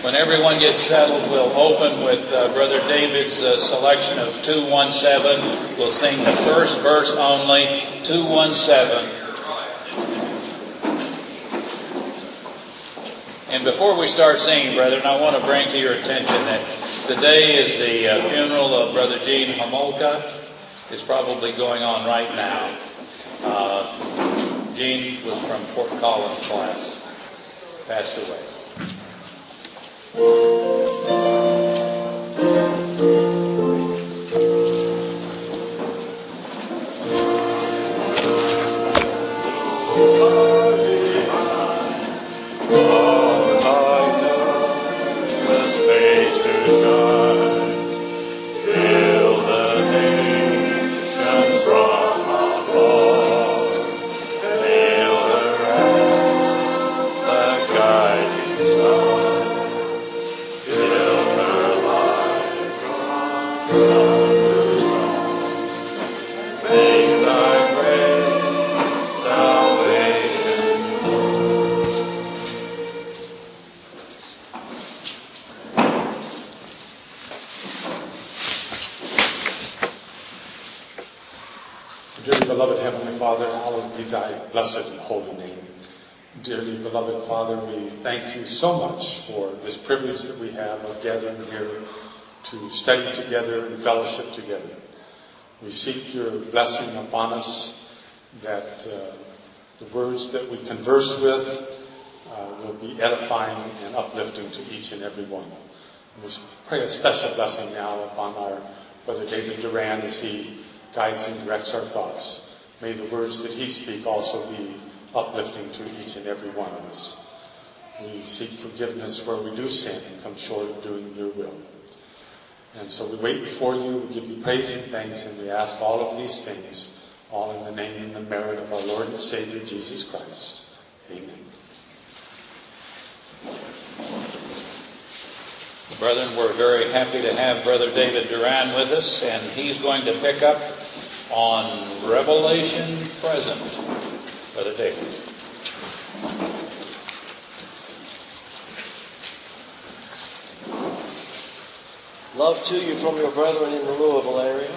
When everyone gets settled, we'll open with Brother David's selection of 217. We'll sing the first verse only, 217. And before we start singing, brethren, I want to bring to your attention that today is the funeral of Brother Gene Homolka. It's probably going on right now. Gene was from Fort Collins class. Passed away. Blessed and holy name. Dearly beloved Father, we thank you so much for this privilege that we have of gathering here to study together and fellowship together. We seek your blessing upon us, that the words that we converse with will be edifying and uplifting to each and every one. And we pray a special blessing now upon our Brother David Duran as he guides and directs our thoughts. May the words that he speaks also be uplifting to each and every one of us. We seek forgiveness where we do sin and come short of doing your will. And so we wait before you, we give you praise and thanks, and we ask all of these things, all in the name and the merit of our Lord and Savior, Jesus Christ. Amen. Brethren, we're very happy to have Brother David Duran with us, and he's going to pick up on Revelation Present. Brother David. Love to you from your brethren in the Louisville area.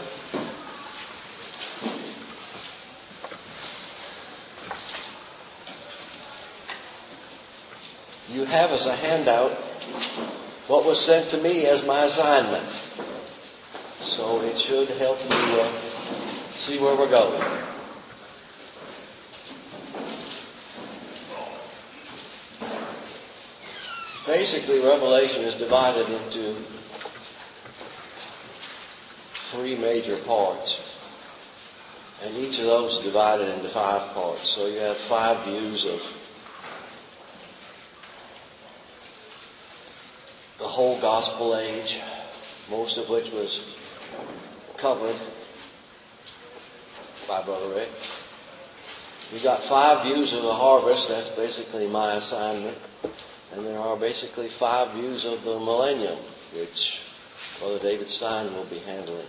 You have as a handout what was sent to me as my assignment. So it should help you see where we're going. Basically, Revelation is divided into three major parts. And each of those is divided into 5 parts. So you have 5 views of the whole gospel age, most of which was covered by Brother Rick. You've got 5 views of the harvest. That's basically my assignment. And there are basically 5 views of the millennium, which Brother David Stein will be handling.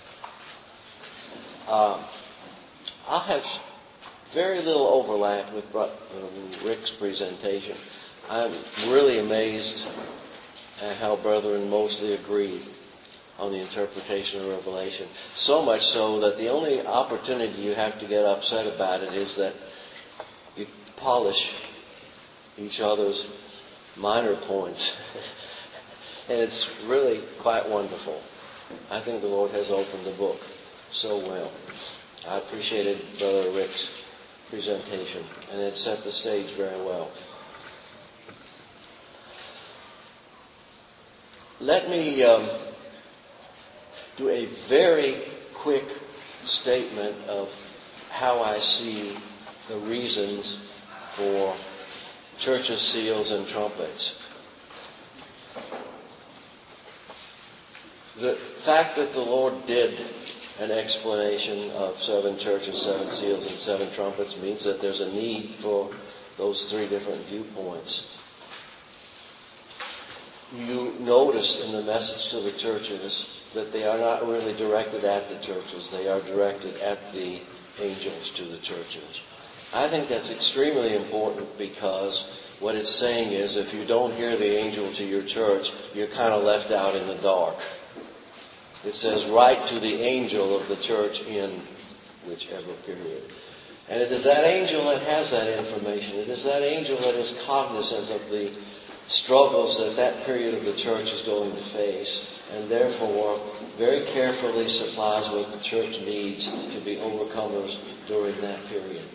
I'll have very little overlap with Brother Rick's presentation. I'm really amazed at how brethren mostly agree on the interpretation of Revelation. So much so that the only opportunity you have to get upset about it is that you polish each other's minor points. And it's really quite wonderful. I think the Lord has opened the book so well. I appreciated Brother Rick's presentation, and it set the stage very well. Let me do a very quick statement of how I see the reasons for churches, seals, and trumpets. The fact that the Lord did an explanation of 7 churches, 7 seals, and 7 trumpets means that there's a need for those 3 different viewpoints. You notice in the message to the churches that they are not really directed at the churches. They are directed at the angels to the churches. I think that's extremely important because what it's saying is if you don't hear the angel to your church, you're kind of left out in the dark. It says, write to the angel of the church in whichever period. And it is that angel that has that information. It is that angel that is cognizant of the struggles that that period of the church is going to face, and therefore very carefully supplies what the church needs to be overcomers during that period.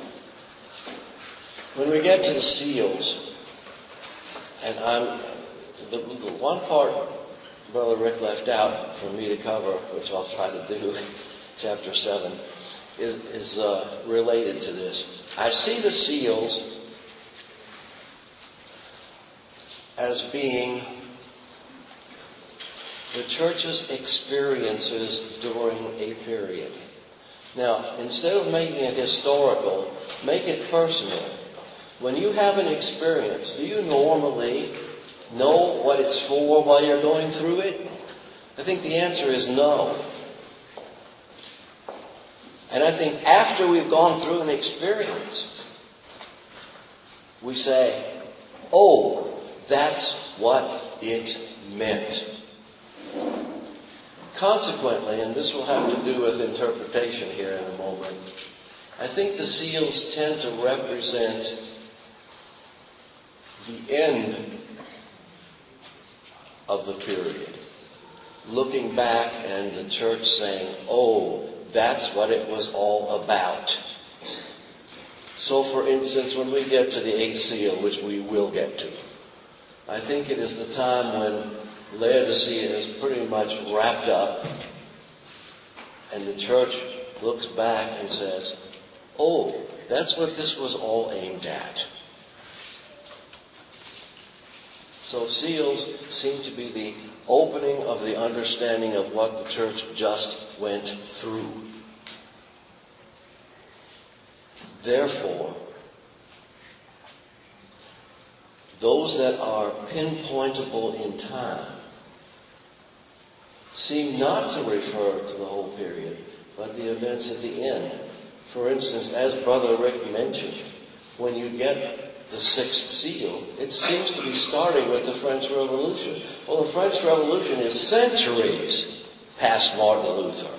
When we get to the seals, and the one part Brother Rick left out for me to cover, which I'll try to do, chapter 7, is related to this. I see the seals as being the church's experiences during a period. Now, instead of making it historical, make it personal. When you have an experience, do you normally know what it's for while you're going through it? I think the answer is no. And I think after we've gone through an experience, we say, oh, that's what it meant. Consequently, and this will have to do with interpretation here in a moment, I think the seals tend to represent the end of the period. Looking back and the church saying, oh, that's what it was all about. So, for instance, when we get to the 8th seal, which we will get to, I think it is the time when Laodicea is pretty much wrapped up and the church looks back and says, oh, that's what this was all aimed at. So seals seem to be the opening of the understanding of what the church just went through. Therefore, those that are pinpointable in time seem not to refer to the whole period, but the events at the end. For instance, as Brother Rick mentioned, when you get the 6th seal, it seems to be starting with the French Revolution. Well, the French Revolution is centuries past Martin Luther.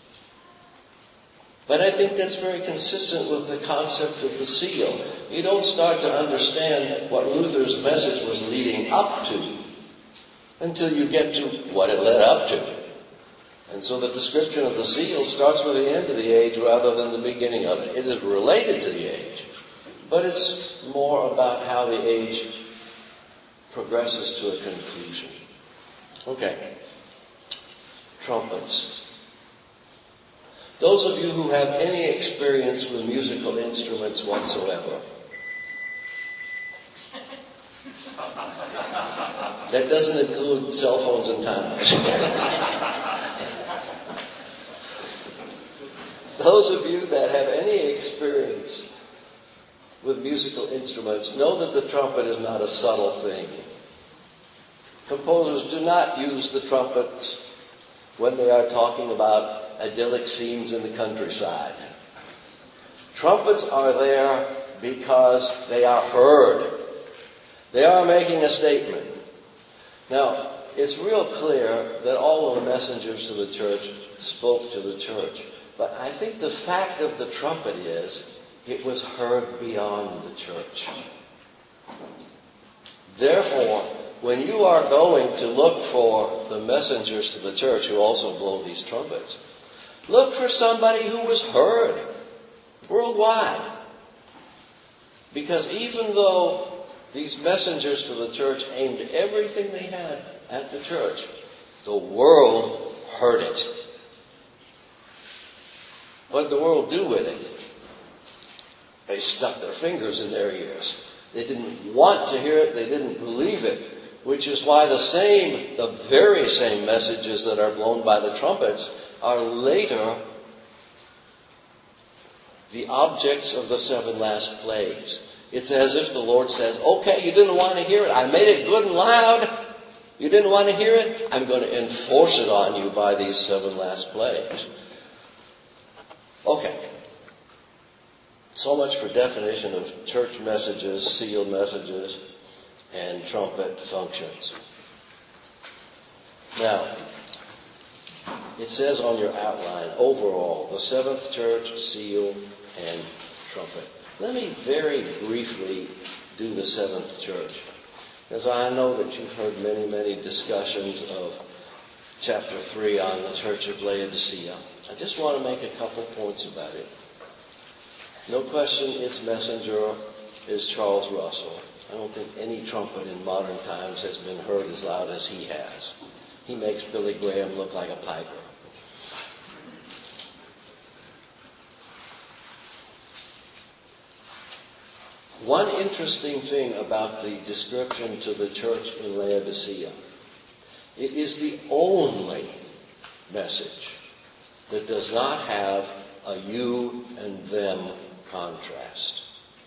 But I think that's very consistent with the concept of the seal. You don't start to understand what Luther's message was leading up to until you get to what it led up to. And so the description of the seal starts with the end of the age rather than the beginning of it. It is related to the age, but it's more about how the age progresses to a conclusion. Okay. Trumpets. Those of you who have any experience with musical instruments whatsoever, that doesn't include cell phones and timers. Those of you that have any experience with musical instruments know that the trumpet is not a subtle thing. Composers do not use the trumpets when they are talking about idyllic scenes in the countryside. Trumpets are there because they are heard. They are making a statement. Now, it's real clear that all of the messengers to the church spoke to the church. But I think the fact of the trumpet is it was heard beyond the church. Therefore, when you are going to look for the messengers to the church who also blow these trumpets, look for somebody who was heard worldwide. Because even though these messengers to the church aimed everything they had at the church, the world heard it. What did the world do with it? They stuck their fingers in their ears. They didn't want to hear it. They didn't believe it. Which is why the very same messages that are blown by the trumpets are later the objects of the 7 last plagues. It's as if the Lord says, okay, you didn't want to hear it. I made it good and loud. You didn't want to hear it. I'm going to enforce it on you by these 7 last plagues. Okay. So much for definition of church messages, sealed messages, and trumpet functions. Now, it says on your outline, overall, the seventh church, seal, and trumpet. Let me very briefly do the seventh church, because I know that you've heard many, many discussions of chapter 3 on the church of Laodicea. I just want to make a couple points about it. No question its messenger is Charles Russell. I don't think any trumpet in modern times has been heard as loud as he has. He makes Billy Graham look like a piper. One interesting thing about the description to the church in Laodicea, it is the only message that does not have a you and them contrast.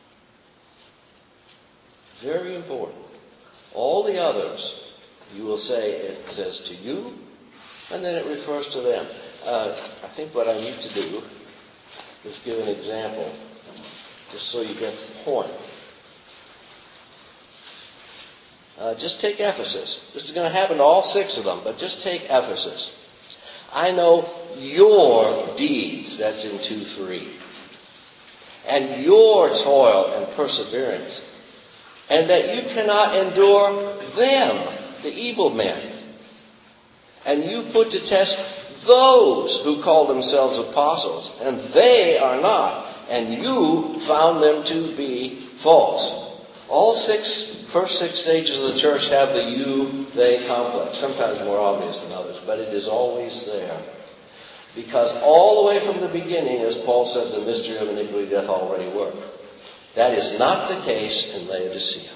Very important. All the others, you will say it says to you, and then it refers to them. I think what I need to do is give an example, just so you get the point. Just take Ephesus. This is going to happen to all 6 of them, but just take Ephesus. I know your deeds, that's in 2:3, and your toil and perseverance, and that you cannot endure them, the evil men. And you put to test those who call themselves apostles, and they are not, and you found them to be false. All first six stages of the church have the you-they complex, sometimes more obvious than others, but it is always there. Because all the way from the beginning, as Paul said, the mystery of iniquity doth already work. That is not the case in Laodicea.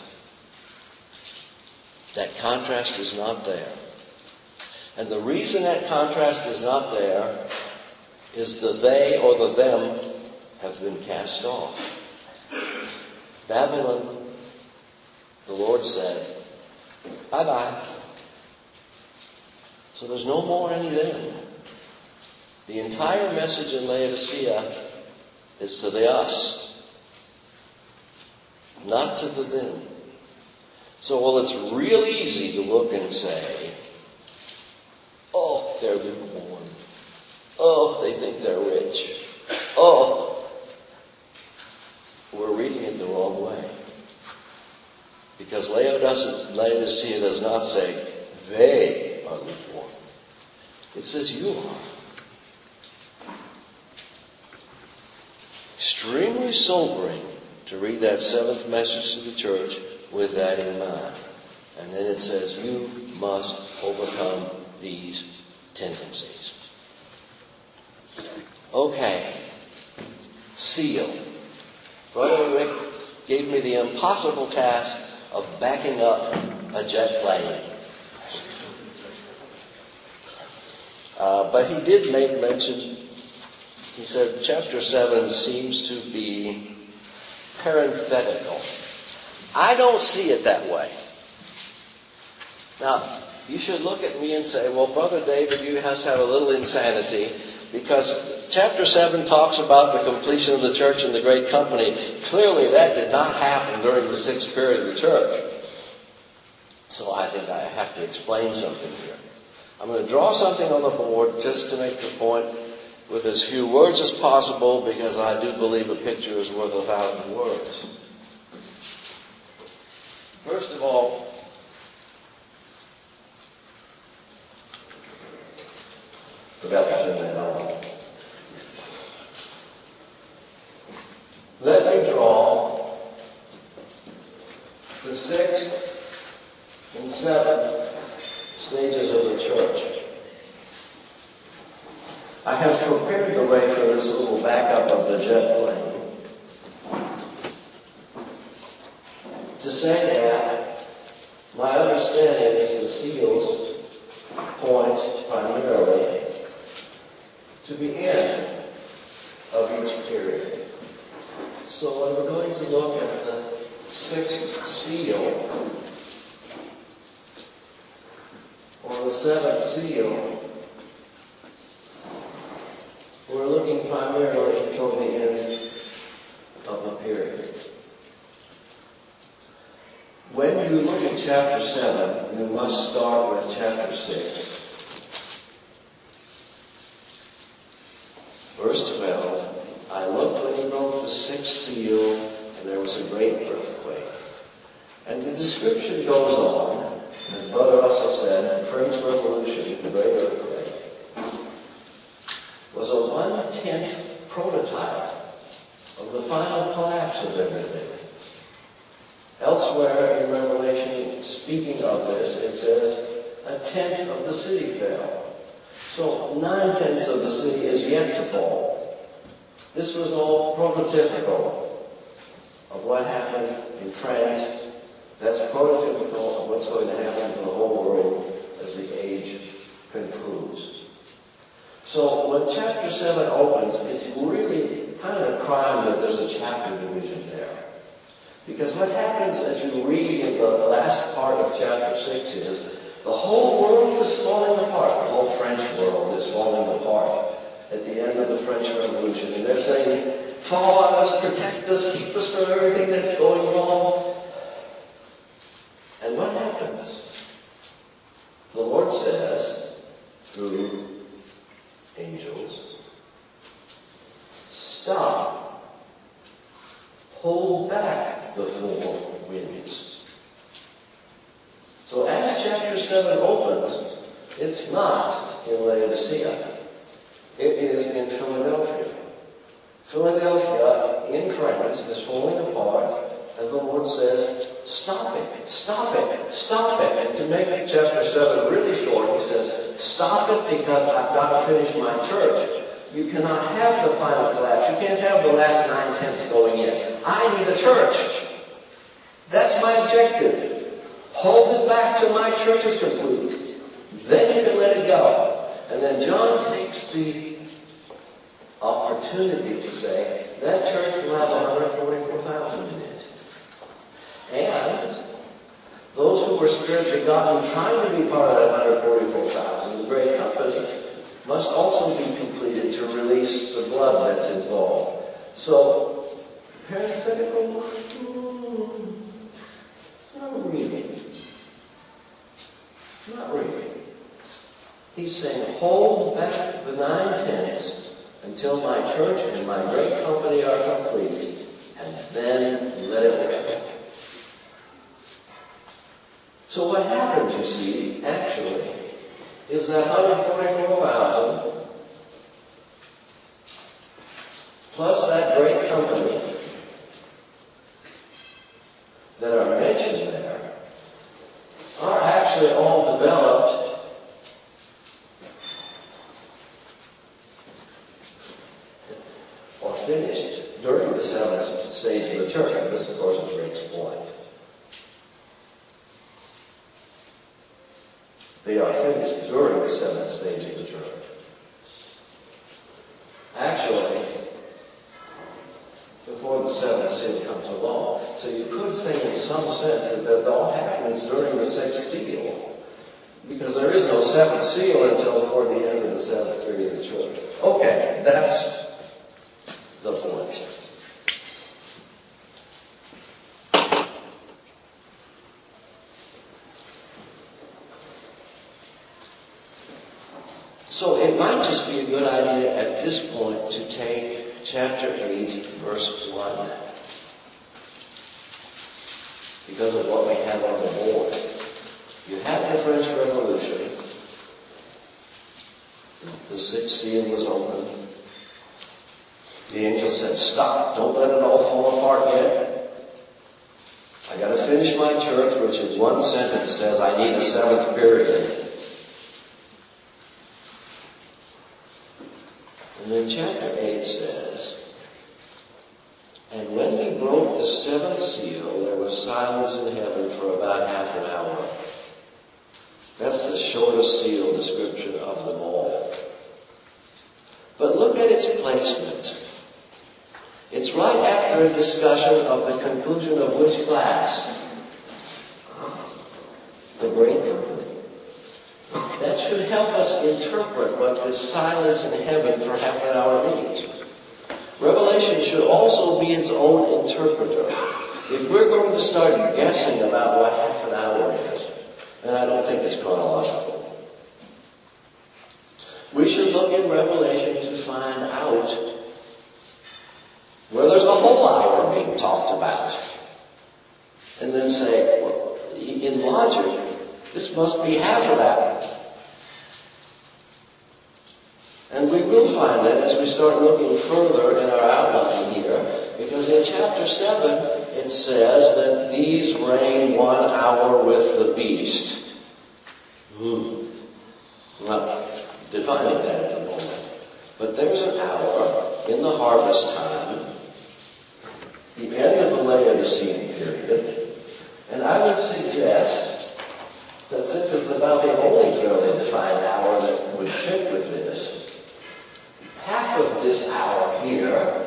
That contrast is not there. And the reason that contrast is not there is the they or the them have been cast off. Babylon, the Lord said, bye-bye. So there's no more any them. The entire message in Laodicea is to the us, not to the them. So, it's real easy to look and say, oh, they're lukewarm. Oh, they think they're rich. Oh, we're reading it the wrong way. Because Laodicea does not say, they are lukewarm. It says, you are. Extremely sobering to read that 7th message to the church with that in mind. And then it says, you must overcome these tendencies. Okay. Seal. Brother Rick gave me the impossible task of backing up a jet plane. But he did make mention, he said, chapter 7 seems to be parenthetical. I don't see it that way. Now, you should look at me and say, well, Brother David, you have to have a little insanity, because chapter 7 talks about the completion of the church and the great company. Clearly, that did not happen during the 6th period of the church. So I think I have to explain something here. I'm going to draw something on the board just to make the point with as few words as possible, because I do believe a picture is worth 1,000 words. First of all, forgot to turn that on. Let me draw the 6th and 7th stages of the church. I have prepared the way for this little backup of the jet plane to say that my understanding is the seals point primarily to the end of each period. So when we're going to look at the 6th seal or the 7th seal, we're looking primarily toward the end of chapter 7, we must start with chapter 6. Verse 12, I looked when he broke the sixth seal, and there was a great earthquake. And the description goes on, as Brother Russell said, the French Revolution, the great earthquake, was a 1/10 prototype of the final collapse of everything. Elsewhere in Revelation, speaking of this, it says, 1/10 of the city fell. So 9/10 of the city is yet to fall. This was all prototypical of what happened in France. That's prototypical of what's going to happen to the whole world as the age concludes. So when chapter 7 opens, it's really kind of a crime that there's a chapter division there. Because what happens as you read in the last part of chapter 6 is the whole world is falling apart. The whole French world is falling apart at the end of the French Revolution. And they're saying, fall on us, protect us, keep us from everything that's going wrong. And what happens? The Lord says, through angels, stop. Hold back the four winds. So as chapter 7 opens, it's not in Laodicea. It is in Philadelphia. Philadelphia in France is falling apart, and the Lord says, stop it, stop it, stop it. And to make chapter 7 really short, he says, stop it because I've got to finish my church. You cannot have the final collapse. You can't have the last 9/10 going in. I need a church. That's my objective. Hold it back till my church is complete. Then you can let it go. And then John takes the opportunity to say, that church will have 144,000 in it. And those who were spiritually gotten trying to be part of that 144,000, the great company, must also be completed to release the blood that's involved. So, parenthetical? Not really. Not really. He's saying, hold back the 9/10 until my church and my great company are complete, and then let it rip. So what happens, you see, actually, is that 144,000 plus that great company that are mentioned there are actually all developed or finished during the seventh stage of the church. And this, of course, is Rick's point. They are finished during the seventh stage of the church. Actually, before the seventh seal comes along. So you could say in some sense that all happens during the sixth seal. Because there is no seventh seal until toward the end of the seventh period of the church. Okay, that's the point. So it might just be a good idea at this point to take chapter 8, verse 1. Because of what we have on the board. You had the French Revolution. The sixth seal was opened. The angel said, stop, don't let it all fall apart yet. I got to finish my church, which in one sentence says I need a seventh period. And then chapter 8 says, and when he broke the seventh seal, there was silence in heaven for about half an hour. That's the shortest seal description of them all. But look at its placement. It's right after a discussion of the conclusion of which class? The great company. That should help us interpret what this silence in heaven for half an hour means. Revelation should also be its own interpreter. If we're going to start guessing about what half an hour is, then I don't think it's chronological. We should look in Revelation to find out where there's a whole hour being talked about. And then say, well, in logic, this must be half of that. And we will find that as we start looking further in our outline here, because in chapter 7 it says that these reign 1 hour with the beast. Well, defining that at the moment. But there's an hour in the harvest time, the end of the Laodicean period, and I would suggest that since it's about the only clearly defined hour that would fit with this, half of this hour here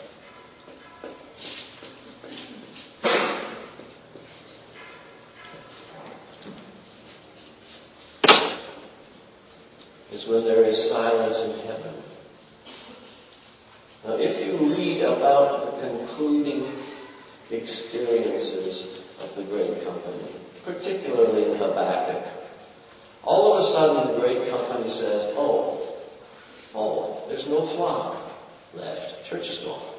is when there is silence in heaven. Now, if you read about the concluding experiences of the great company, particularly in Habakkuk, all of a sudden the great company says, oh, there's no flock left. Church is gone.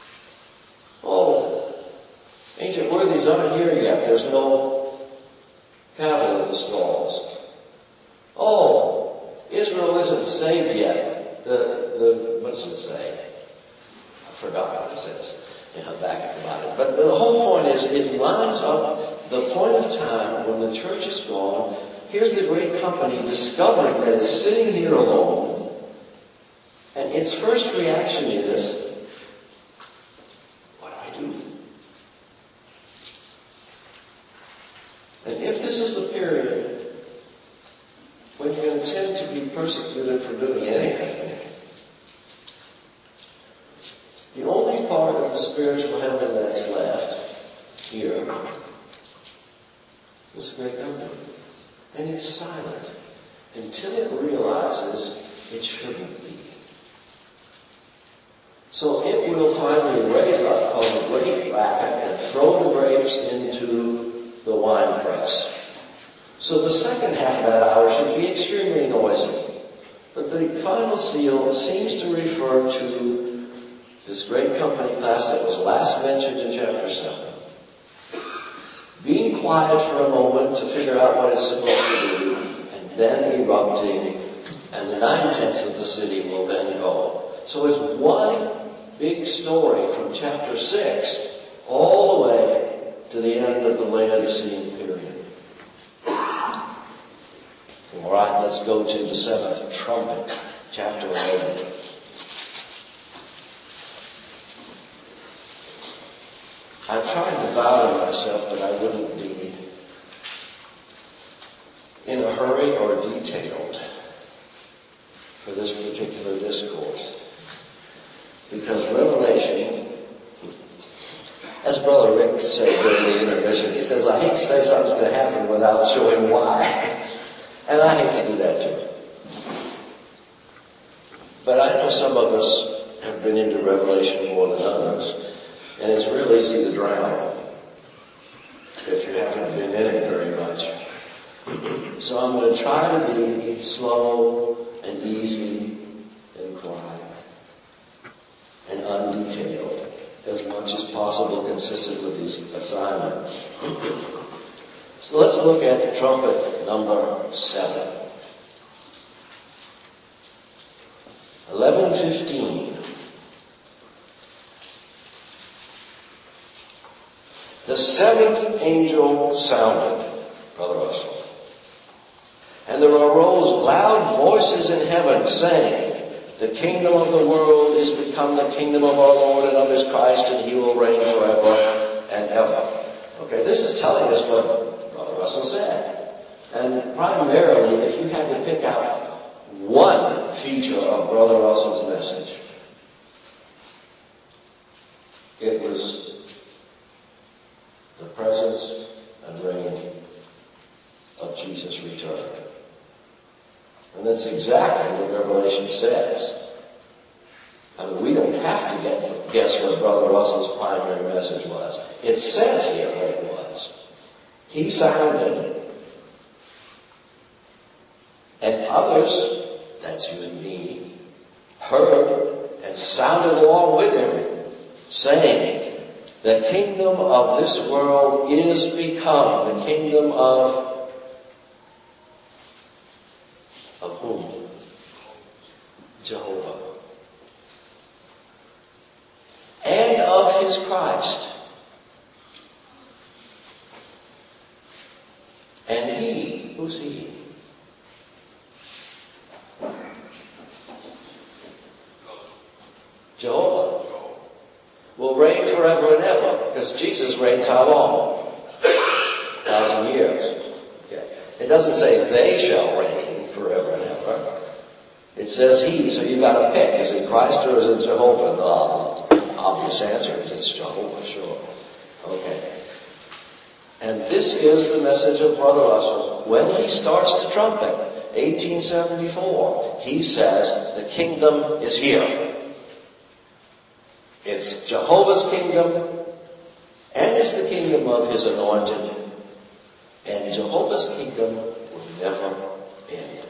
Oh, ancient worthies aren't here yet. There's no cattle in the stalls. Oh, Israel isn't saved yet. What does it say? I forgot what it says in Habakkuk about it. But the whole point is, it lines up the point of time when the church is gone. Here's the great company discovering that it's sitting here alone. And its first reaction is, what do I do? And if this is the period when you intend to be persecuted for doing anything, the only part of the spiritual heaven that's left here is the great company. And it's silent until it realizes it shouldn't be. So it will finally raise up, cause a great racket, and throw the grapes into the wine press. So the second half of that hour should be extremely noisy. But the final seal seems to refer to this great company class that was last mentioned in chapter 7. Being quiet for a moment to figure out what it's supposed to do, and then erupting, and the 9/10 of the city will then go. So it's one big story from chapter 6 all the way to the end of the Laodicean period. All right, let's go to the 7th trumpet, chapter 11. I tried to value myself that I wouldn't be in a hurry or detailed for this particular discourse. Because Revelation, as Brother Rick said during the intermission, he says, I hate to say something's going to happen without showing why. And I hate to do that too. But I know some of us have been into Revelation more than others, and it's real easy to drown if you haven't been in it very much. So I'm going to try to be slow and easy and quiet and undetailed as much as possible, consistent with this assignment. So let's look at trumpet number 7. 11:15. The 7th angel sounded, Brother Russell, and there arose loud voices in heaven, saying, the kingdom of the world is become the kingdom of our Lord and of His Christ, and He will reign forever and ever. Okay, this is telling us what Brother Russell said. And primarily, if you had to pick out one feature of Brother Russell's message, it was the presence and reign of Jesus' return. And that's exactly what Revelation says. I mean, we don't have to get guess what Brother Russell's primary message was. It says here what it was. He sounded, and others, that's you and me, heard and sounded along with him, saying, the kingdom of this world is become the kingdom of whom? Jehovah. And of his Christ. And he, who's he? Jehovah. Will reign forever and ever. Because Jesus reigns how long? 1,000 years. Okay. It doesn't say they shall reign forever and ever. It says he, so you've got to pick. Is it Christ or is it Jehovah? The obvious answer is it's Jehovah, sure. Okay. And this is the message of Brother Russell. When he starts to trumpet, 1874, he says, the kingdom is here. It's Jehovah's kingdom, and it's the kingdom of his anointed. And Jehovah's kingdom will never end.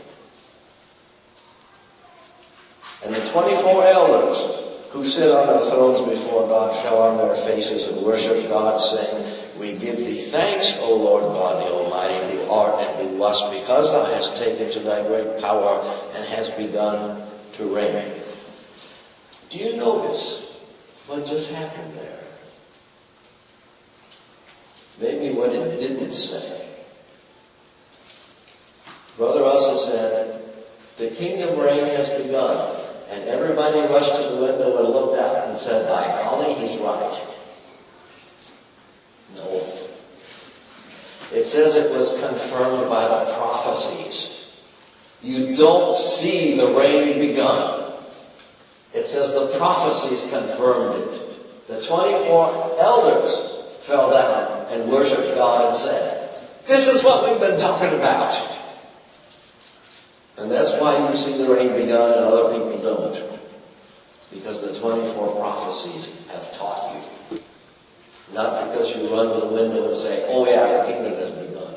And the 24 elders who sit on their thrones before God fell on their faces and worshiped God, saying, we give thee thanks, O Lord God the Almighty, who art and who wast, because thou hast taken to thy great power and hast begun to reign. Do you notice what just happened there? Maybe what it didn't say. Brother Russell said, the kingdom reign has begun. And everybody rushed to the window and looked out and said, by golly, he's right. No. It says it was confirmed by the prophecies. You don't see the reign begun. It says the prophecies confirmed it. The 24 elders fell down and worshipped God and said, this is what we've been talking about. And that's why you see the reign begun and other people don't. Because the 24 prophecies have taught you. Not because you run to the window and say, oh yeah, the kingdom has begun.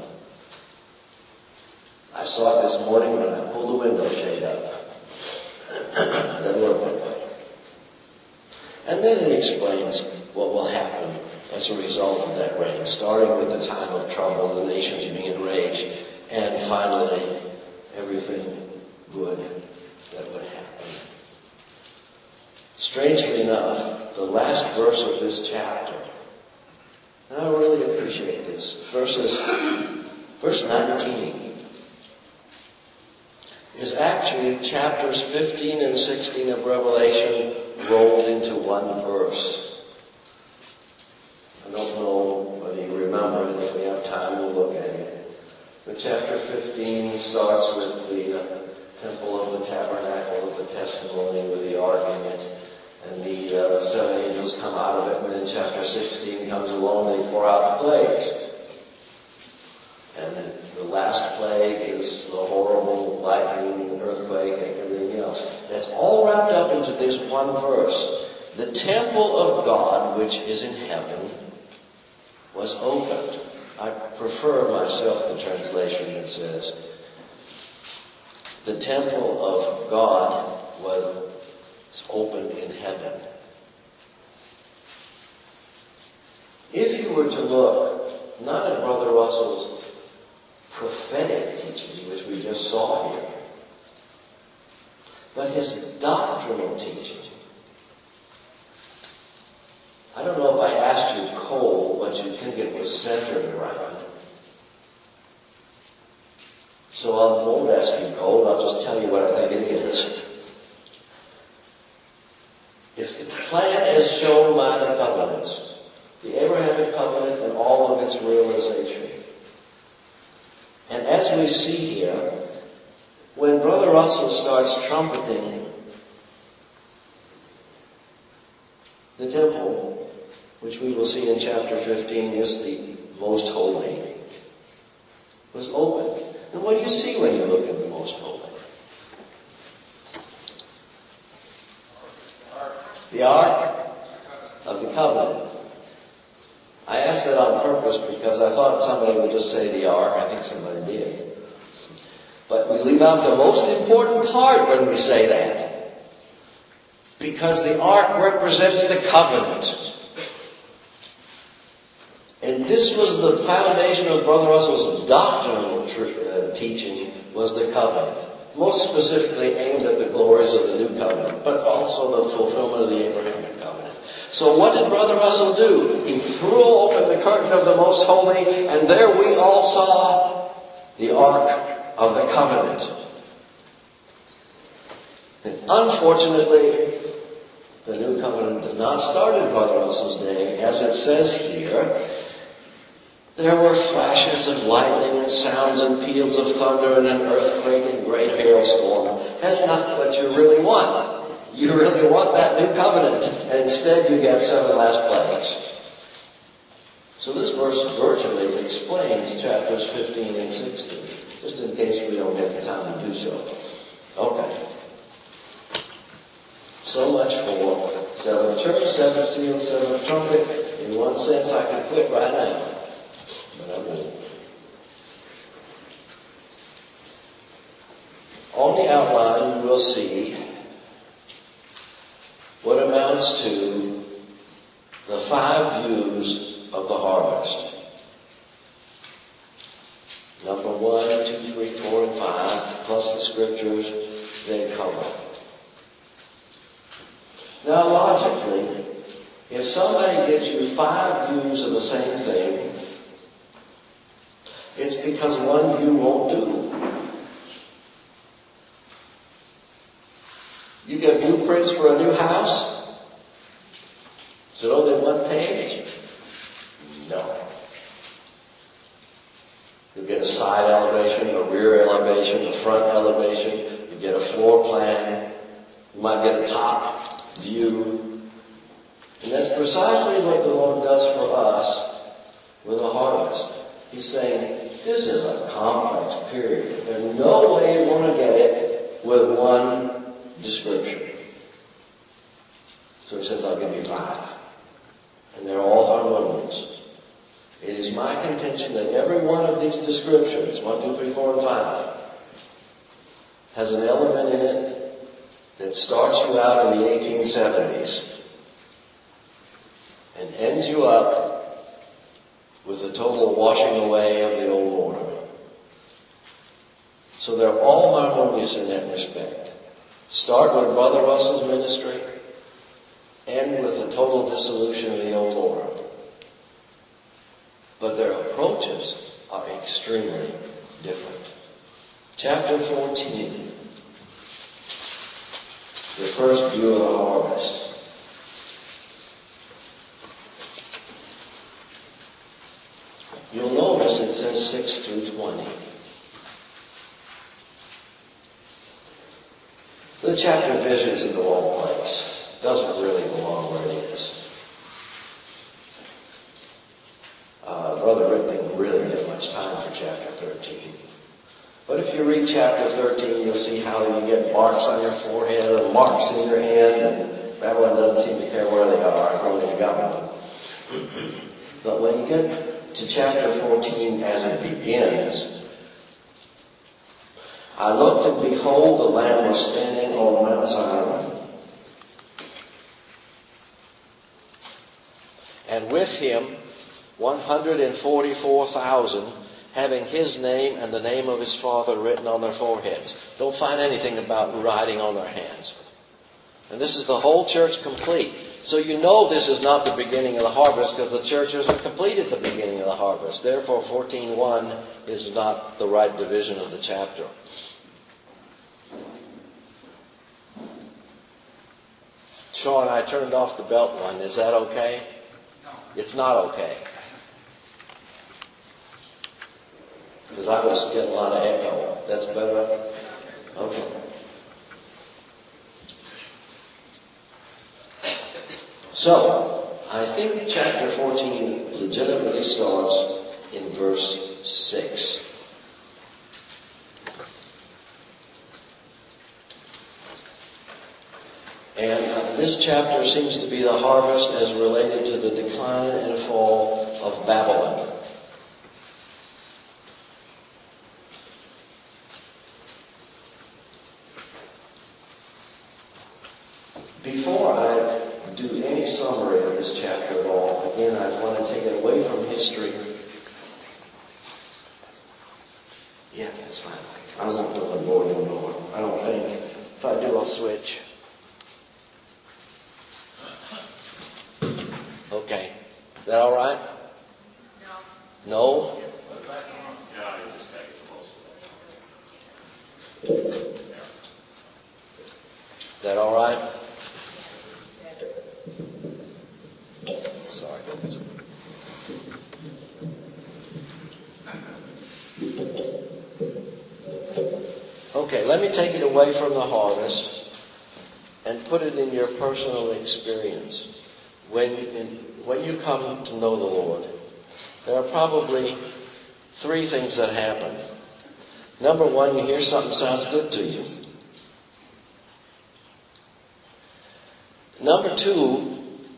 I saw it this morning when I pulled the window shade up. It doesn't work that way. And then it explains what will happen as a result of that reign, starting with the time of trouble, the nations being enraged, and finally everything good that would happen. Strangely enough, the last verse of this chapter, and I really appreciate this, verse 19, is actually chapters 15 and 16 of Revelation rolled into one verse. I don't know whether you remember it. If we have time, we'll look at it. But chapter 15 starts with the temple of the tabernacle of the testimony with the ark in it. And the 7 angels come out of it. And then chapter 16 comes along, they pour out the plagues. And the last plague is the horrible lightning, earthquake, and everything else. That's all wrapped up into this one verse. The temple of God, which is in heaven, was opened. I prefer myself the translation that says, the temple of God was opened in heaven. If you were to look, not at Brother Russell's prophetic teaching, which we just saw here, but his doctrinal teaching. I don't know if I asked you cold what you think it was centered around. So I won't ask you cold, I'll just tell you what I think it is. It's the plan as shown by the covenants. The Abrahamic covenant and all of its realization. And as we see here, when Brother Russell starts trumpeting, the temple, which we will see in chapter 15 is the most holy, was opened. And what do you see when you look at the most holy? The ark. covenant. I asked that on purpose because I thought somebody would just say the ark. I think somebody did. But we leave out the most important part when we say that. Because the ark represents the covenant. And this was the foundation of Brother Russell's doctrinal teaching, was the covenant. Most specifically aimed at the glories of the new covenant, but also the fulfillment of the Abrahamic covenant. So what did Brother Russell do? He threw open the curtain of the Most Holy, and there we all saw the Ark of the Covenant. And unfortunately, the New Covenant does not start in Brother Russell's day. As it says here, there were flashes of lightning and sounds and peals of thunder and an earthquake and great hailstorm. That's not what you really want. You really want that new covenant. And instead you get 7 last plagues. So this verse virtually explains chapters 15 and 16. Just in case we don't get the time to do so. Okay. So much for 7th church, 7th seal, 7th trumpet. In one sense I could quit right now. But I won't. On the outline you will see what amounts to the 5 views of the harvest. Number 1, 2, 3, 4, and 5, plus the scriptures they cover. Now logically, if somebody gives you 5 views of the same thing, it's because one view won't do. You get blueprints for a new house? Is it only 1 page? No. You get a side elevation, a rear elevation, a front elevation. You get a floor plan. You might get a top view. And that's precisely what the Lord does for us with a harvest. He's saying, this is a complex period. There's no way you're going to get it with one description. So he says, I'll give you 5. And they're all harmonious. It is my contention that every one of these descriptions, 1, 2, 3, 4, and 5, has an element in it that starts you out in the 1870s and ends you up with a total washing away of the old order. So they're all harmonious in that respect. Start with Brother Russell's ministry, end with the total dissolution of the old order. But their approaches are extremely different. Chapter 14, the first view of the harvest. You'll notice it says 6 through 20. The chapter vision's in the wrong place. It doesn't really belong where it is. Brother Rick didn't really get much time for chapter 13. But if you read chapter 13, you'll see how you get marks on your forehead and marks in your hand, and Babylon doesn't seem to care where they are as long as you got one. But when you get to chapter 14 as it begins, I looked and behold the Lamb was standing on Mount Zion, and with him 144,000, having his name and the name of his Father written on their foreheads. Don't find anything about writing on their hands. And this is the whole church complete. So you know this is not the beginning of the harvest because the church isn't complete at the beginning of the harvest. Therefore 14:1 is not the right division of the chapter. Sean, I turned off the belt one. Is that okay? No. It's not okay. Because I was getting a lot of echo. That's better? Okay. So, I think chapter 14 legitimately starts in verse 6. And this chapter seems to be the harvest as related to the decline and fall of Babylon. Before I do any summary of this chapter at all, again, I want to take it away from history. Yeah, that's fine. I won't put the board on over. I don't think. If I do, I'll switch. Okay. Is that all right? No. No? Is that all right? Sorry. Okay, let me take it away from the harvest and put it in your personal experience. When you come to know the Lord, there are probably three things that happen. Number one, you hear something sounds good to you. Number two,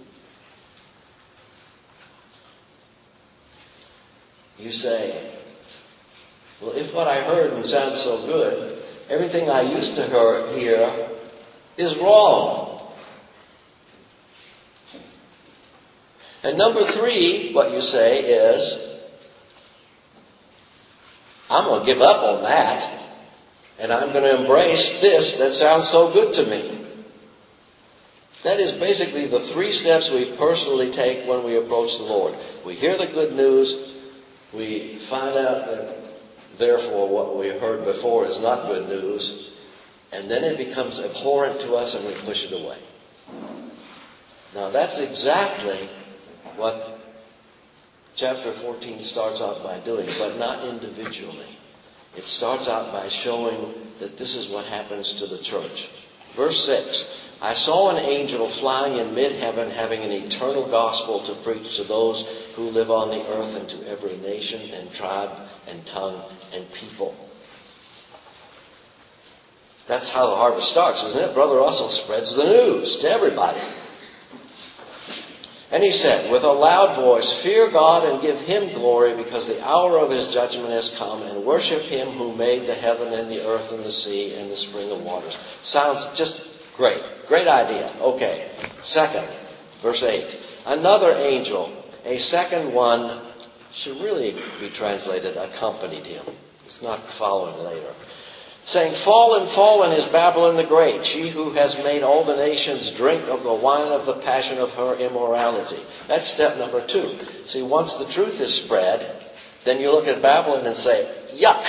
you say, well, if what I heard and sounds so good, everything I used to hear is wrong. And number three, what you say is, I'm going to give up on that, and I'm going to embrace this that sounds so good to me. That is basically the three steps we personally take when we approach the Lord. We hear the good news. We find out that, therefore, what we heard before is not good news. And then it becomes abhorrent to us and we push it away. Now, that's exactly what chapter 14 starts out by doing, but not individually. It starts out by showing that this is what happens to the church. Verse 6, I saw an angel flying in mid-heaven, having an eternal gospel to preach to those who live on the earth and to every nation and tribe and tongue and people. That's how the harvest starts, isn't it? Brother Russell spreads the news to everybody. And he said, with a loud voice, fear God and give Him glory, because the hour of His judgment has come, and worship Him who made the heaven and the earth and the sea and the spring of waters. Sounds just great. Great idea. Okay. Second, verse 8. Another angel, a second one, should really be translated, accompanied him. It's not following later. Saying, fallen, fallen is Babylon the Great, she who has made all the nations drink of the wine of the passion of her immorality. That's step number 2. See, once the truth is spread, then you look at Babylon and say, yuck.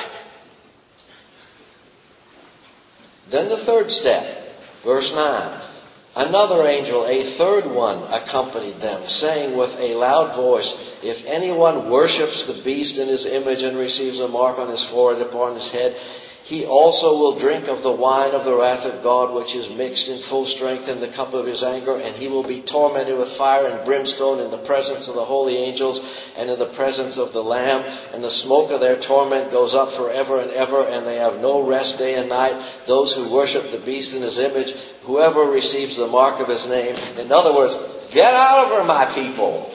Then the third step, verse 9. Another angel, a third one, accompanied them, saying with a loud voice, if anyone worships the beast in his image and receives a mark on his forehead upon his head, he also will drink of the wine of the wrath of God, which is mixed in full strength in the cup of His anger, and he will be tormented with fire and brimstone in the presence of the holy angels and in the presence of the Lamb. And the smoke of their torment goes up forever and ever, and they have no rest day and night. Those who worship the beast in his image, whoever receives the mark of his name. In other words, get out of her, my people.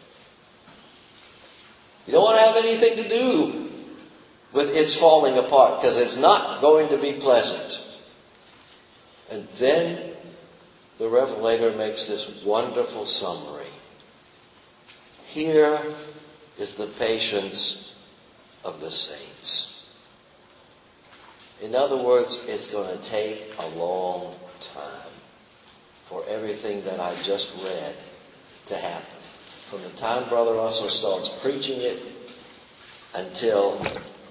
You don't want to have anything to do with its falling apart, because it's not going to be pleasant. And then the Revelator makes this wonderful summary. Here is the patience of the saints. In other words, it's going to take a long time for everything that I just read to happen. From the time Brother Russell starts preaching it until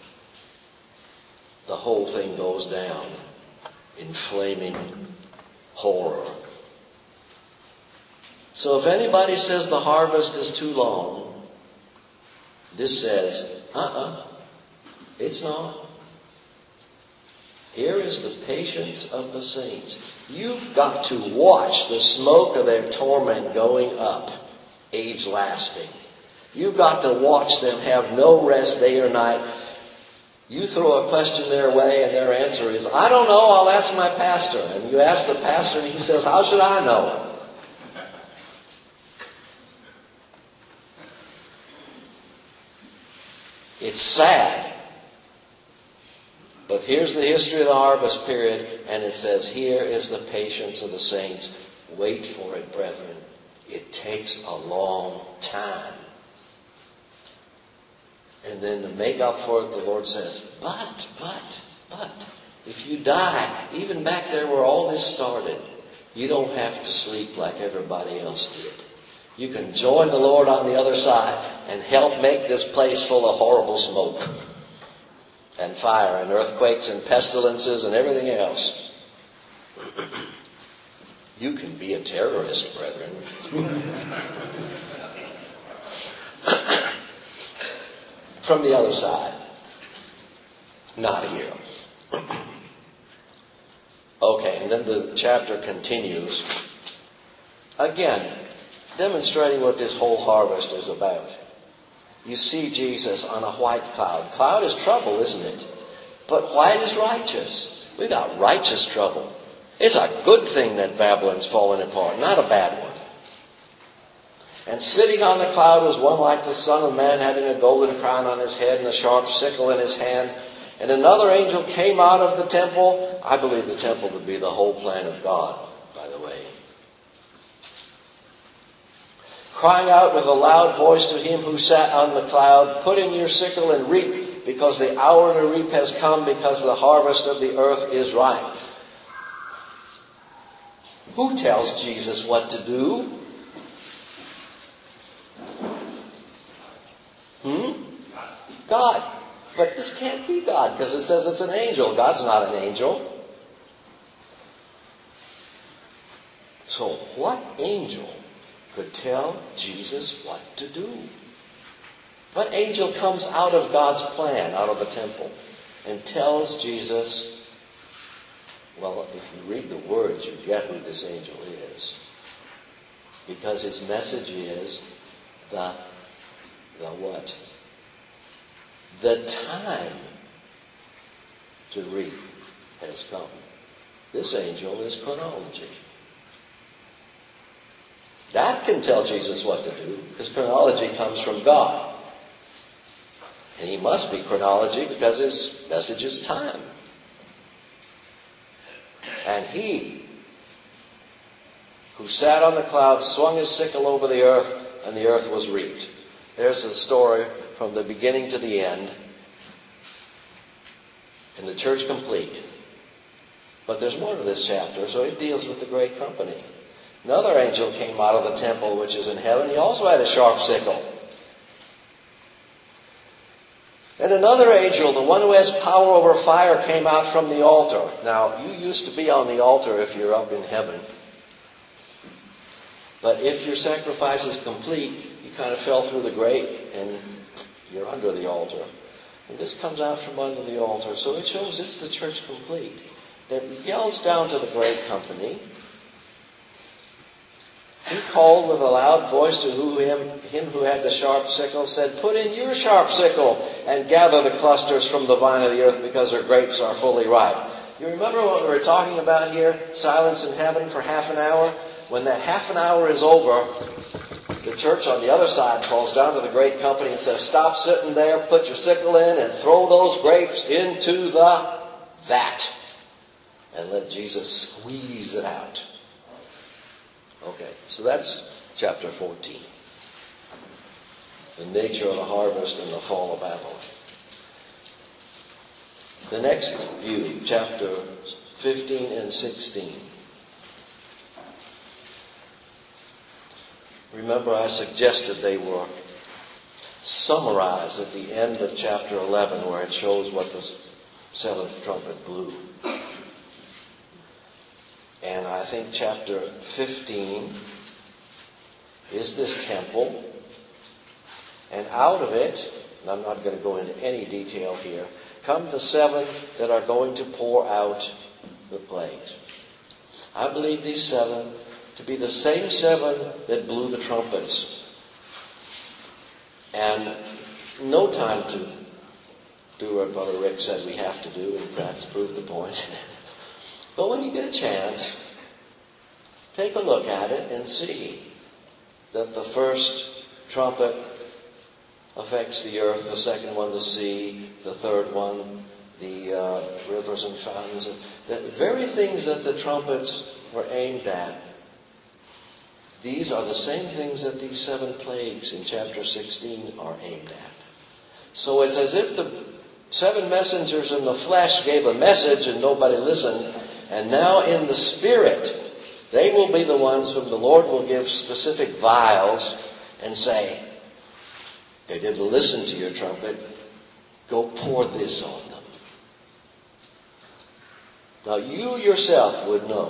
the whole thing goes down in flaming horror. So if anybody says the harvest is too long, this says, it's not. Here is the patience of the saints. You've got to watch the smoke of their torment going up, age lasting. You've got to watch them have no rest day or night. You throw a question their way and their answer is, I don't know, I'll ask my pastor. And you ask the pastor and he says, how should I know? It's sad. But here's the history of the harvest period, and it says, here is the patience of the saints. Wait for it, brethren. It takes a long time. And then to make up for it, the Lord says, but, if you die, even back there where all this started, you don't have to sleep like everybody else did. You can join the Lord on the other side and help make this place full of horrible smoke and fire and earthquakes and pestilences and everything else. You can be a terrorist, brethren. From the other side. Not here. Okay, and then the chapter continues. Again, demonstrating what this whole harvest is about. You see Jesus on a white cloud. Cloud is trouble, isn't it? But white is righteous. We got righteous trouble. It's a good thing that Babylon's fallen apart, not a bad one. And sitting on the cloud was one like the Son of Man, having a golden crown on his head and a sharp sickle in his hand. And another angel came out of the temple. I believe the temple to be the whole plan of God, by the way. Crying out with a loud voice to him who sat on the cloud, put in your sickle and reap, because the hour to reap has come, because the harvest of the earth is ripe. Who tells Jesus what to do? God. But this can't be God, because it says it's an angel. God's not an angel. So what angel could tell Jesus what to do? What angel comes out of God's plan, out of the temple, and tells Jesus, well, if you read the words, you get who this angel is. Because his message is the what? The time to reap has come. This angel is chronology. That can tell Jesus what to do, because chronology comes from God. And he must be chronology because his message is time. And he who sat on the clouds swung his sickle over the earth, and the earth was reaped. There's the story from the beginning to the end. And the church complete. But there's more to this chapter, so it deals with the great company. Another angel came out of the temple which is in heaven. He also had a sharp sickle. And another angel, the one who has power over fire, came out from the altar. Now, you used to be on the altar if you're up in heaven. But if your sacrifice is complete, you kind of fell through the grate and you're under the altar. And this comes out from under the altar. So it shows it's the church complete. That yells down to the great company. He called with a loud voice to him who had the sharp sickle, said, put in your sharp sickle and gather the clusters from the vine of the earth, because her grapes are fully ripe. You remember what we were talking about here? Silence in heaven for half an hour? When that half an hour is over, the church on the other side calls down to the great company and says, stop sitting there, put your sickle in, and throw those grapes into the vat. And let Jesus squeeze it out. Okay, so that's chapter 14. The nature of the harvest and the fall of Babylon. The next view, chapter 15 and 16. Remember, I suggested they were summarized at the end of chapter 11, where it shows what the seventh trumpet blew. And I think chapter 15 is this temple. And out of it, and I'm not going to go into any detail here, come the seven that are going to pour out the plagues. I believe these seven to be the same seven that blew the trumpets. And no time to do what Brother Rick said we have to do, and perhaps prove the point. But when you get a chance, take a look at it and see that the first trumpet affects the earth, the second one the sea, the third one the rivers and fountains. The very things that the trumpets were aimed at, these are the same things that these 7 plagues in chapter 16 are aimed at. So it's as if the 7 messengers in the flesh gave a message and nobody listened, and now in the spirit, they will be the ones whom the Lord will give specific vials and say, they didn't listen to your trumpet, go pour this on them. Now you yourself would know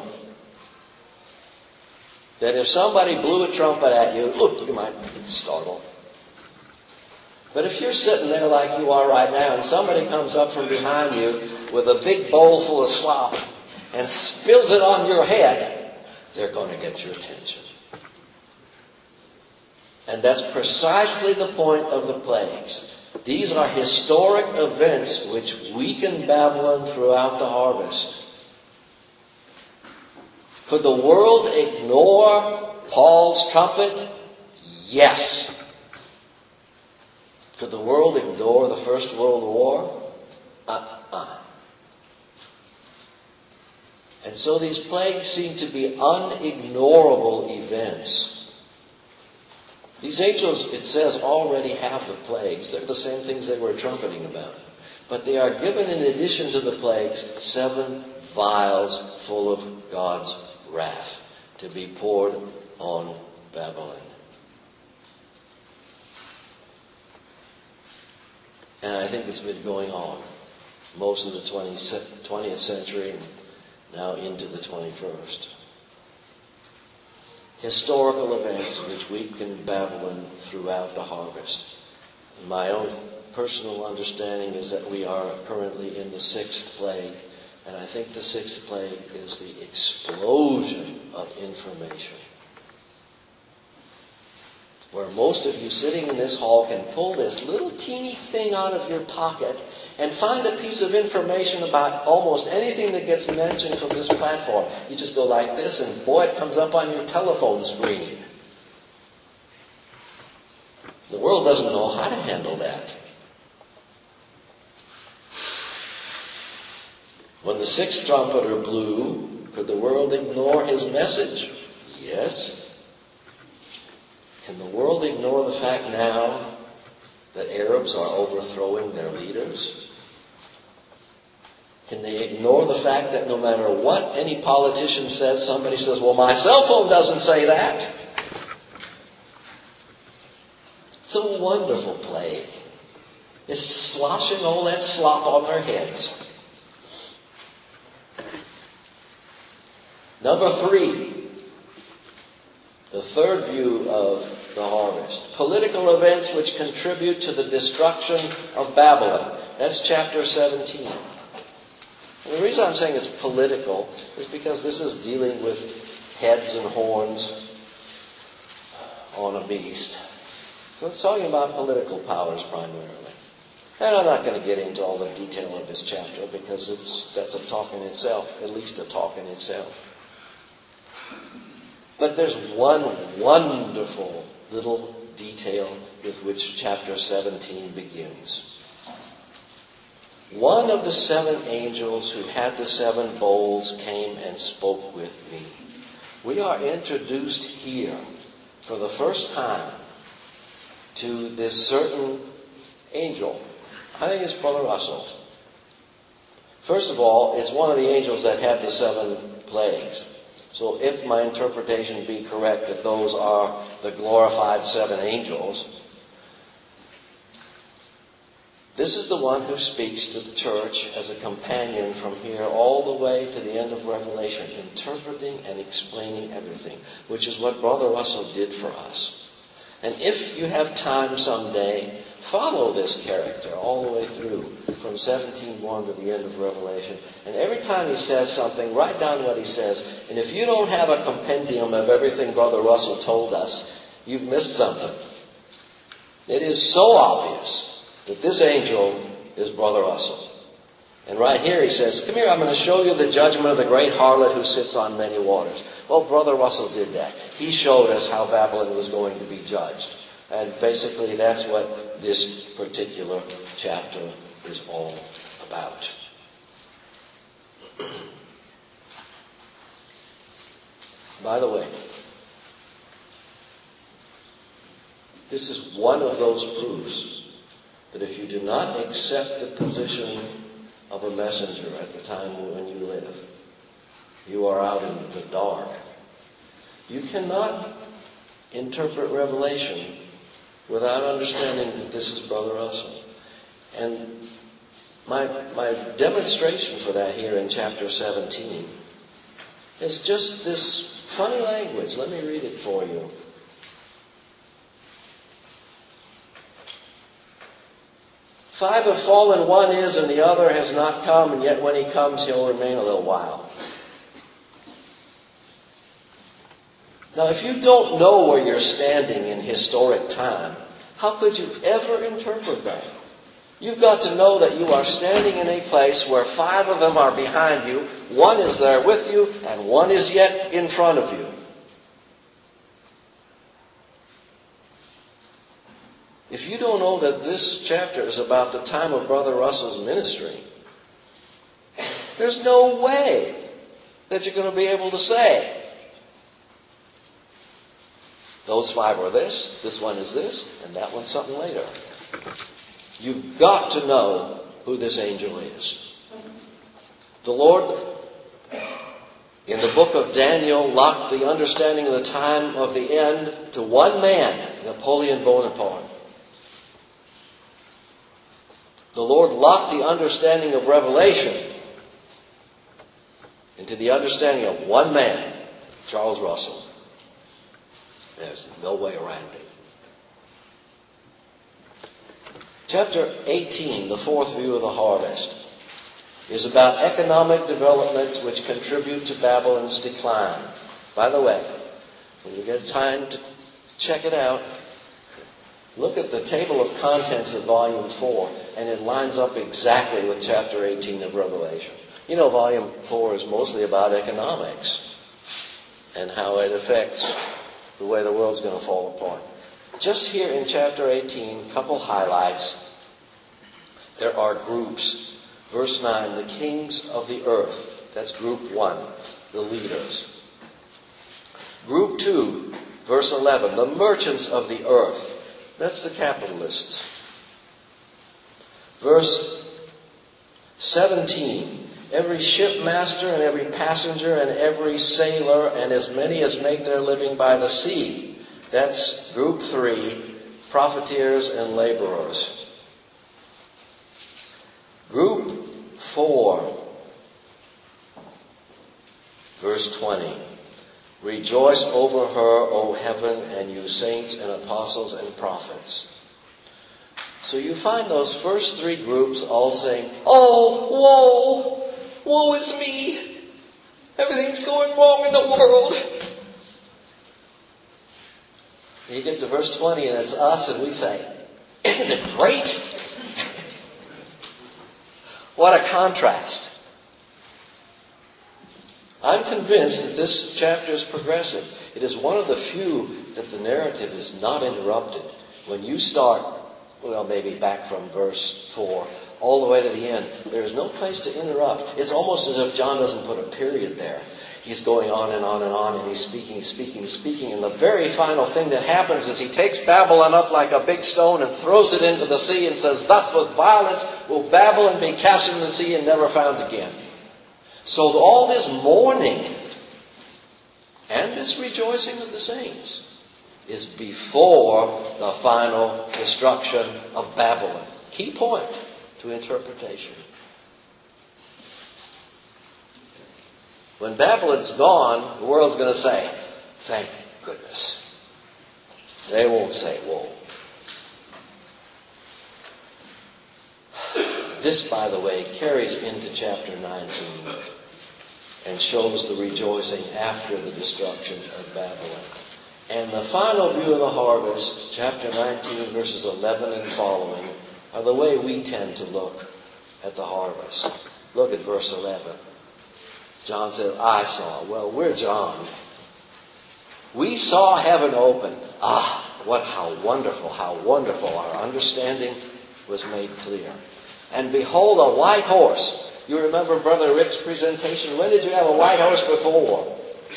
that if somebody blew a trumpet at you, you might be startled. But if you're sitting there like you are right now and somebody comes up from behind you with a big bowl full of slop and spills it on your head, they're going to get your attention. And that's precisely the point of the plagues. These are historic events which weaken Babylon throughout the harvest. Could the world ignore Paul's trumpet? Yes. Could the world ignore the First World War? And so these plagues seem to be unignorable events. These angels, it says, already have the plagues. They're the same things they were trumpeting about. But they are given, in addition to the plagues, 7 vials full of God's wrath to be poured on Babylon. And I think it's been going on most of the 20th century and now into the 21st. Historical events which weaken Babylon throughout the harvest. And my own personal understanding is that we are currently in the 6th plague. And I think the 6th plague is the explosion of information. Where most of you sitting in this hall can pull this little teeny thing out of your pocket and find a piece of information about almost anything that gets mentioned from this platform. You just go like this and boy, it comes up on your telephone screen. The world doesn't know how to handle that. When the 6th trumpeter blew, could the world ignore his message? Yes. Can the world ignore the fact now that Arabs are overthrowing their leaders? Can they ignore the fact that no matter what any politician says, somebody says, well, my cell phone doesn't say that? It's a wonderful plague. It's sloshing all that slop on our heads. Number 3, the third view of the harvest. Political events which contribute to the destruction of Babylon. That's chapter 17. And the reason I'm saying it's political is because this is dealing with heads and horns on a beast. So it's talking about political powers primarily. And I'm not going to get into all the detail of this chapter because that's a talk in itself, at least a talk in itself. But there's one wonderful little detail with which chapter 17 begins. One of the 7 angels who had the 7 bowls came and spoke with me. We are introduced here for the first time to this certain angel. I think it's Brother Russell. First of all, it's one of the angels that had the 7 plagues. So if my interpretation be correct that those are the glorified 7 angels, this is the one who speaks to the church as a companion from here all the way to the end of Revelation, interpreting and explaining everything, which is what Brother Russell did for us. And if you have time someday, follow this character all the way through from 17:1 to the end of Revelation. And every time he says something, write down what he says. And if you don't have a compendium of everything Brother Russell told us, you've missed something. It is so obvious that this angel is Brother Russell. And right here he says, come here, I'm going to show you the judgment of the great harlot who sits on many waters. Well, Brother Russell did that. He showed us how Babylon was going to be judged. And basically that's what this particular chapter is all about. By the way, this is one of those proofs that if you do not accept the position of a messenger at the time when you live, you are out in the dark. You cannot interpret Revelation without understanding that this is Brother Russell. And my demonstration for that here in chapter 17 is just this funny language. Let me read it for you. Five have fallen, one is, and the other has not come, and yet when he comes, he'll remain a little while. Now, if you don't know where you're standing in historic time, how could you ever interpret that? You've got to know that you are standing in a place where five of them are behind you, one is there with you, and one is yet in front of you. If you don't know that this chapter is about the time of Brother Russell's ministry, there's no way that you're going to be able to say, those five are this one is this, and that one's something later. You've got to know who this angel is. The Lord, in the book of Daniel, locked the understanding of the time of the end to one man, Napoleon Bonaparte. The Lord locked the understanding of Revelation into the understanding of one man, Charles Russell. There's no way around it. Chapter 18, the fourth view of the harvest, is about economic developments which contribute to Babylon's decline. By the way, when you get time to check it out, look at the table of contents of Volume 4, and it lines up exactly with Chapter 18 of Revelation. You know, Volume 4 is mostly about economics and how it affects the way the world's going to fall apart. Just here in Chapter 18, a couple highlights. There are groups. Verse 9, the kings of the earth. That's group 1, the leaders. Group 2, verse 11, the merchants of the earth. That's the capitalists. Verse 17, every shipmaster and every passenger and every sailor and as many as make their living by the sea. That's group 3, profiteers and laborers. Group 4, verse 20. Rejoice over her, O heaven, and you saints and apostles and prophets. So you find those first 3 groups all saying, oh, woe is me. Everything's going wrong in the world. You get to verse 20 and it's us and we say, isn't it great? What a contrast. I'm convinced that this chapter is progressive. It is one of the few that the narrative is not interrupted. When you start, maybe back from verse 4, all the way to the end, there is no place to interrupt. It's almost as if John doesn't put a period there. He's going on and on and on, and he's speaking. And the very final thing that happens is he takes Babylon up like a big stone and throws it into the sea and says, thus with violence will Babylon be cast into the sea and never found again. So all this mourning and this rejoicing of the saints is before the final destruction of Babylon. Key point to interpretation. When Babylon's gone, the world's going to say, thank goodness. They won't say, whoa. This, by the way, carries into chapter 19 and shows the rejoicing after the destruction of Babylon. And the final view of the harvest, chapter 19, verses 11 and following, are the way we tend to look at the harvest. Look at verse 11. John said, I saw. Well, we're John. We saw heaven open. How wonderful. Our understanding was made clear. And behold, a white horse. You remember Brother Rick's presentation? When did you have a white horse before?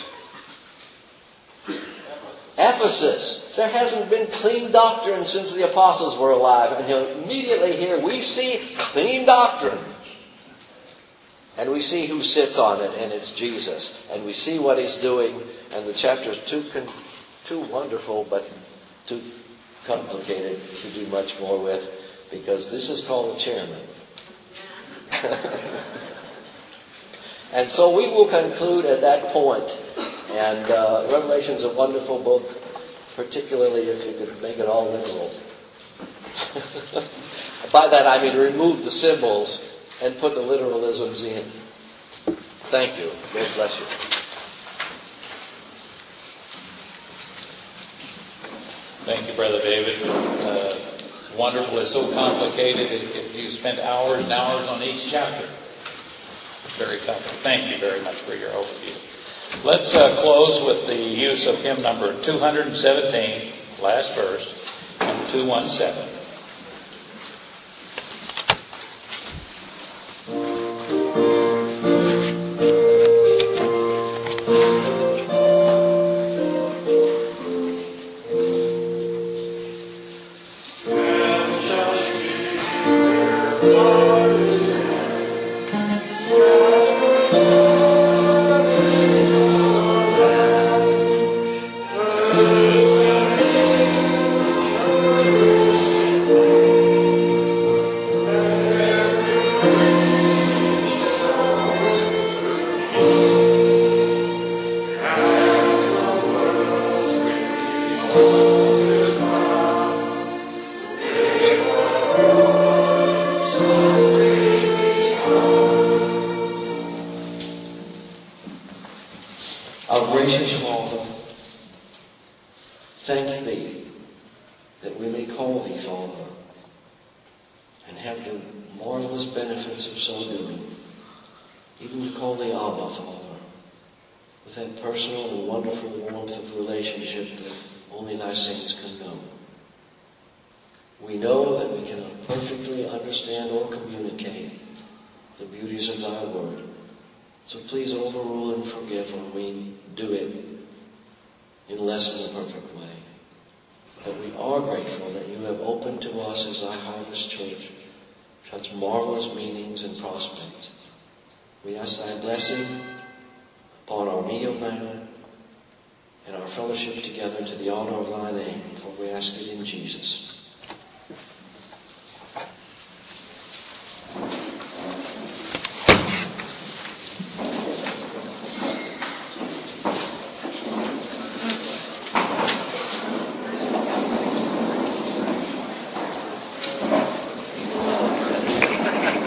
Ephesus. There hasn't been clean doctrine since the apostles were alive. And immediately here we see clean doctrine. And we see who sits on it, and it's Jesus. And we see what He's doing. And the chapter's too wonderful, but too complicated to do much more with, because this is called a chairman. And so we will conclude at that point. And Revelation's a wonderful book, particularly if you could make it all literal. By that I mean remove the symbols and put the literalisms in. Thank you. God bless you. Thank you, Brother David. It's wonderful. It's so complicated. You spend hours and hours on each chapter. Very complicated. Thank you very much for your overview. Let's close with the use of hymn number 217, last verse, and 217. Thank Thee that we may call Thee Father and have the marvelous benefits of so doing, even to call Thee Abba, Father, with that personal and wonderful warmth of relationship that only Thy saints can know. We know that we cannot perfectly understand or communicate the beauties of Thy Word. So please overrule and forgive when we do it in less than a perfect way. But we are grateful that You have opened to us as Thy Harvest Church such marvelous meanings and prospects. We ask Thy blessing upon our meal now and our fellowship together to the honor of Thy name, for we ask it in Jesus.